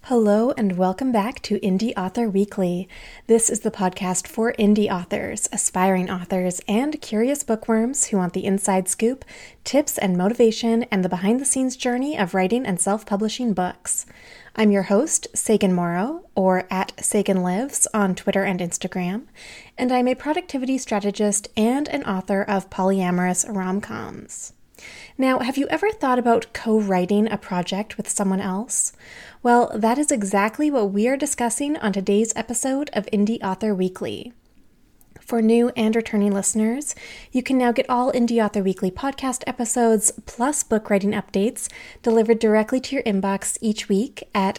Hello and welcome back to Indie Author Weekly. This is the podcast for indie authors, aspiring authors, and curious bookworms who want the inside scoop, tips and motivation, and the behind-the-scenes journey of writing and self-publishing books. I'm your host, Sagan Morrow, or at Sagan Lives on Twitter and Instagram, and I'm a productivity strategist and an author of polyamorous rom-coms. Now, have you ever thought about co-writing a project with someone else? Well, that is exactly what we are discussing on today's episode of Indie Author Weekly. For new and returning listeners, you can now get all Indie Author Weekly podcast episodes plus book writing updates delivered directly to your inbox each week at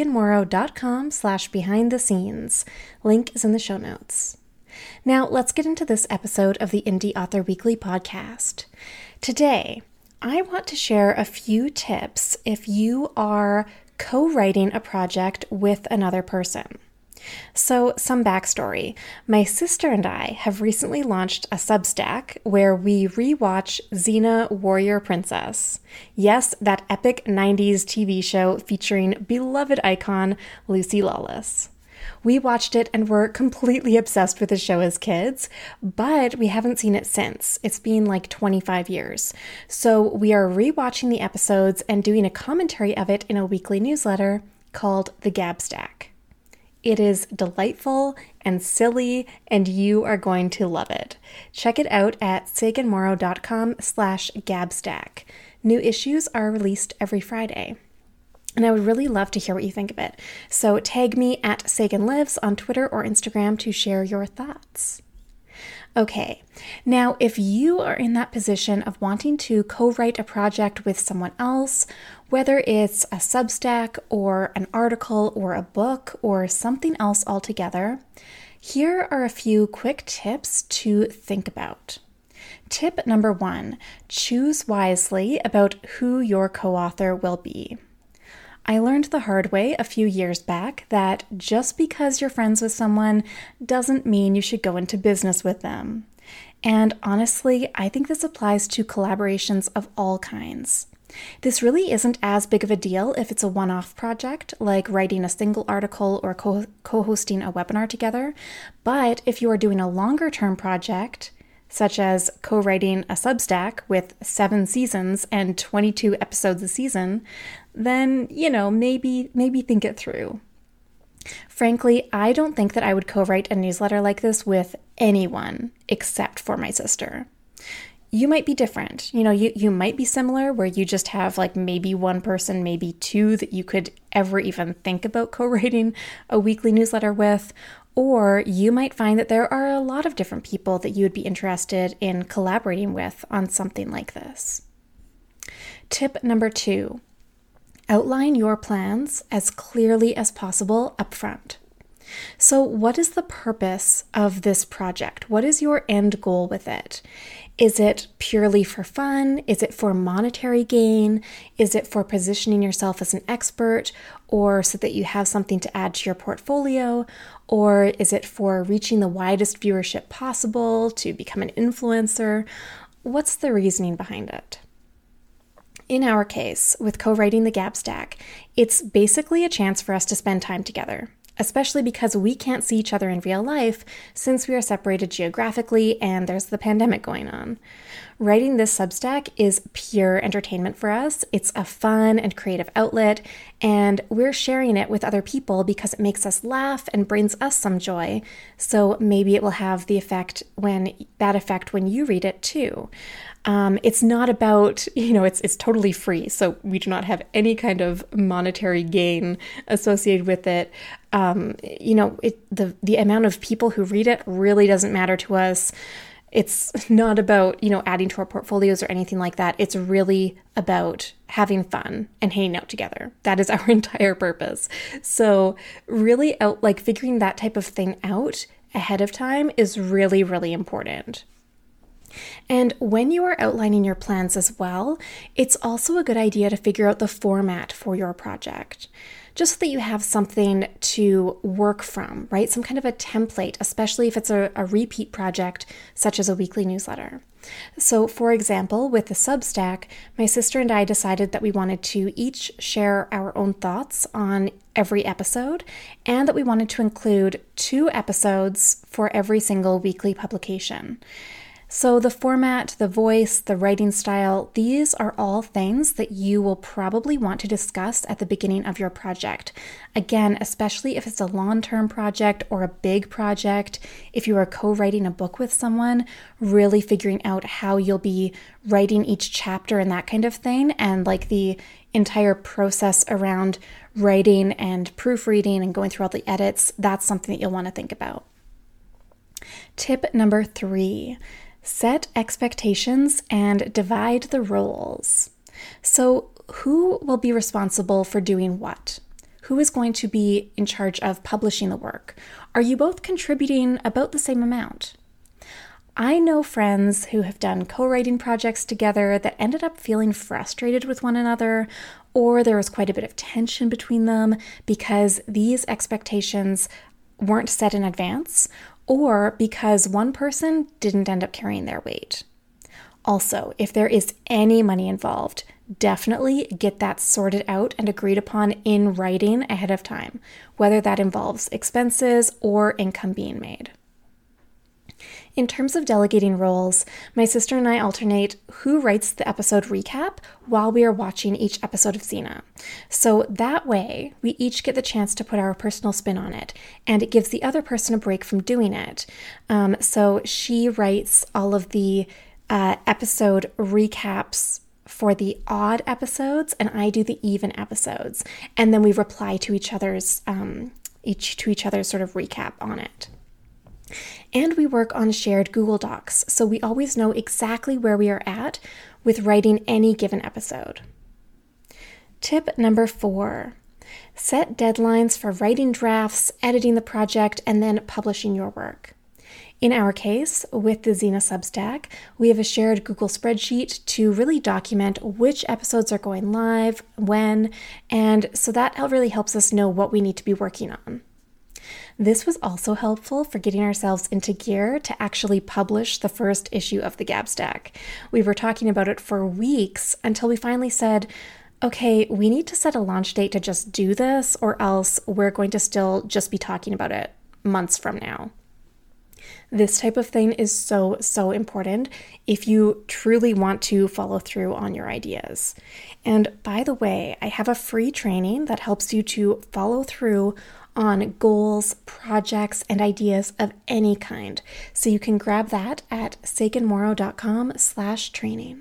saganmorrow.com/behind-the-scenes. Link is in the show notes. Now, let's get into this episode of the Indie Author Weekly podcast. Today, I want to share a few tips if you are co-writing a project with another person. So, some backstory. My sister and I have recently launched a Substack where we rewatch Xena Warrior Princess. Yes, that epic 90s TV show featuring beloved icon Lucy Lawless. We watched it and were completely obsessed with the show as kids, but we haven't seen it since. It's been like 25 years. So we are rewatching the episodes and doing a commentary of it in a weekly newsletter called The Gabstack. It is delightful and silly, and you are going to love it. Check it out at saganmorrow.com/gabstack. New issues are released every Friday. And I would really love to hear what you think of it. So tag me at Sagan Lives on Twitter or Instagram to share your thoughts. Okay, now if you are in that position of wanting to co-write a project with someone else, whether it's a Substack or an article or a book or something else altogether, here are a few quick tips to think about. Tip number 1, choose wisely about who your co-author will be. I learned the hard way a few years back that just because you're friends with someone doesn't mean you should go into business with them. And honestly, I think this applies to collaborations of all kinds. This really isn't as big of a deal if it's a one-off project, like writing a single article or co-hosting a webinar together. But if you are doing a longer-term project, such as co-writing a Substack with 7 seasons and 22 episodes a season, then, maybe think it through. Frankly, I don't think that I would co-write a newsletter like this with anyone except for my sister. You might be different. You might be similar where you just have like maybe one person, maybe two that you could ever even think about co-writing a weekly newsletter with. Or you might find that there are a lot of different people that you would be interested in collaborating with on something like this. Tip number 2, outline your plans as clearly as possible upfront. So what is the purpose of this project? What is your end goal with it? Is it purely for fun? Is it for monetary gain? Is it for positioning yourself as an expert or so that you have something to add to your portfolio? Or is it for reaching the widest viewership possible to become an influencer? What's the reasoning behind it? In our case, with co-writing the Gabstack, it's basically a chance for us to spend time together, especially because we can't see each other in real life since we are separated geographically and there's the pandemic going on. Writing this Substack is pure entertainment for us. It's a fun and creative outlet, and we're sharing it with other people because it makes us laugh and brings us some joy. So maybe it will have the effect when you read it too. It's not about, it's totally free. So we do not have any kind of monetary gain associated with it. The amount of people who read it really doesn't matter to us. It's not about, adding to our portfolios or anything like that. It's really about having fun and hanging out together. That is our entire purpose. So really figuring that type of thing out ahead of time is really, really important. And when you are outlining your plans as well, it's also a good idea to figure out the format for your project, just so that you have something to work from, right? Some kind of a template, especially if it's a repeat project, such as a weekly newsletter. So, for example, with the Substack, my sister and I decided that we wanted to each share our own thoughts on every episode, and that we wanted to include 2 episodes for every single weekly publication. So the format, the voice, the writing style, these are all things that you will probably want to discuss at the beginning of your project. Again, especially if it's a long-term project or a big project, if you are co-writing a book with someone, really figuring out how you'll be writing each chapter and that kind of thing, and like the entire process around writing and proofreading and going through all the edits, that's something that you'll want to think about. Tip number 3. Set expectations and divide the roles. So, who will be responsible for doing what? Who is going to be in charge of publishing the work? Are you both contributing about the same amount? I know friends who have done co-writing projects together that ended up feeling frustrated with one another, or there was quite a bit of tension between them because these expectations weren't set in advance, or because one person didn't end up carrying their weight. Also, if there is any money involved, definitely get that sorted out and agreed upon in writing ahead of time, whether that involves expenses or income being made. In terms of delegating roles, my sister and I alternate who writes the episode recap while we are watching each episode of Xena. So that way, we each get the chance to put our personal spin on it, and it gives the other person a break from doing it. So she writes all of the episode recaps for the odd episodes, and I do the even episodes. And then we reply to each other's sort of recap on it. And we work on shared Google Docs, so we always know exactly where we are at with writing any given episode. Tip number 4, set deadlines for writing drafts, editing the project, and then publishing your work. In our case, with the Xena Substack, we have a shared Google spreadsheet to really document which episodes are going live, when, and so that really helps us know what we need to be working on. This was also helpful for getting ourselves into gear to actually publish the first issue of the Gabstack. We were talking about it for weeks until we finally said, okay, we need to set a launch date to just do this, or else we're going to still just be talking about it months from now. This type of thing is so, so important if you truly want to follow through on your ideas. And by the way, I have a free training that helps you to follow through on goals, projects, and ideas of any kind. So you can grab that at saganmorrow.com/training.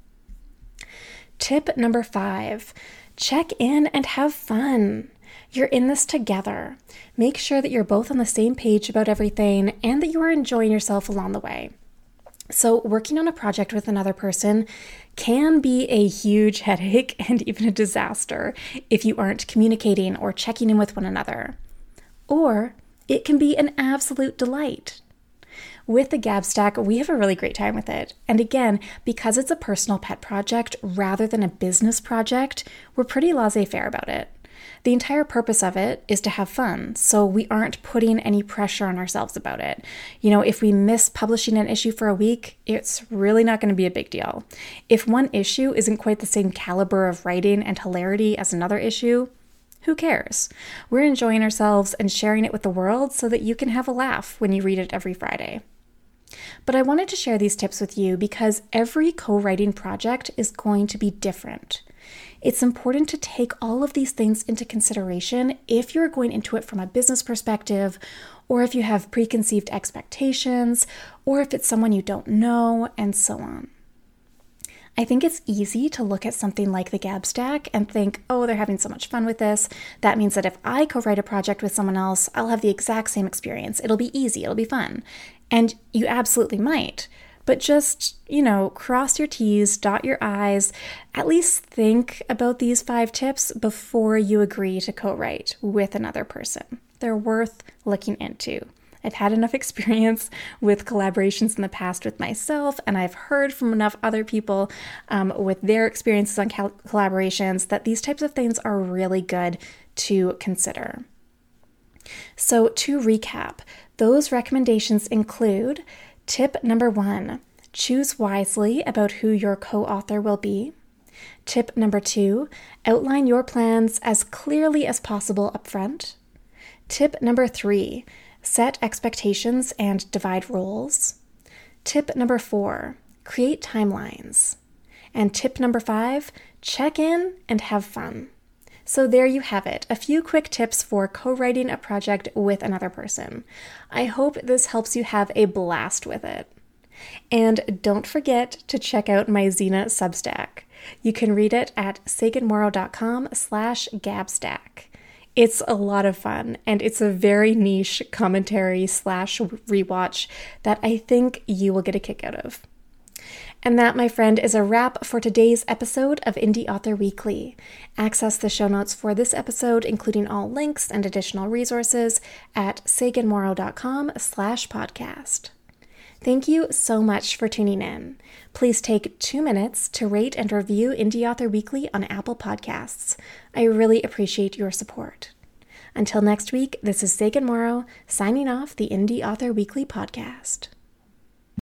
Tip number 5, check in and have fun. You're in this together. Make sure that you're both on the same page about everything and that you are enjoying yourself along the way. So working on a project with another person can be a huge headache and even a disaster if you aren't communicating or checking in with one another. Or it can be an absolute delight. With the Gabstack, we have a really great time with it. And again, because it's a personal pet project rather than a business project, we're pretty laissez-faire about it. The entire purpose of it is to have fun, so we aren't putting any pressure on ourselves about it. You know, if we miss publishing an issue for a week, it's really not going to be a big deal. If one issue isn't quite the same caliber of writing and hilarity as another issue, who cares? We're enjoying ourselves and sharing it with the world so that you can have a laugh when you read it every Friday. But I wanted to share these tips with you because every co-writing project is going to be different. It's important to take all of these things into consideration if you're going into it from a business perspective, or if you have preconceived expectations, or if it's someone you don't know, and so on. I think it's easy to look at something like the Gabstack and think, oh, they're having so much fun with this. That means that if I co-write a project with someone else, I'll have the exact same experience. It'll be easy, it'll be fun. And you absolutely might. But just, cross your T's, dot your I's, at least think about these 5 tips before you agree to co-write with another person. They're worth looking into. I've had enough experience with collaborations in the past with myself, and I've heard from enough other people with their experiences on collaborations that these types of things are really good to consider. So to recap, those recommendations include tip number 1, Choose wisely about who your co-author will be. Tip number 2, outline your plans as clearly as possible upfront. Tip number 3, set expectations and divide roles. Tip number 4, create timelines. And tip number 5, check in and have fun. So there you have it, a few quick tips for co-writing a project with another person. I hope this helps you have a blast with it. And don't forget to check out my Xena Substack. You can read it at saganmorrow.com/gabstack. It's a lot of fun, and it's a very niche commentary / rewatch that I think you will get a kick out of. And that, my friend, is a wrap for today's episode of Indie Author Weekly. Access the show notes for this episode, including all links and additional resources, at saganmorrow.com/podcast. Thank you so much for tuning in. Please take 2 minutes to rate and review Indie Author Weekly on Apple Podcasts. I really appreciate your support. Until next week, this is Sagan Morrow, signing off the Indie Author Weekly podcast.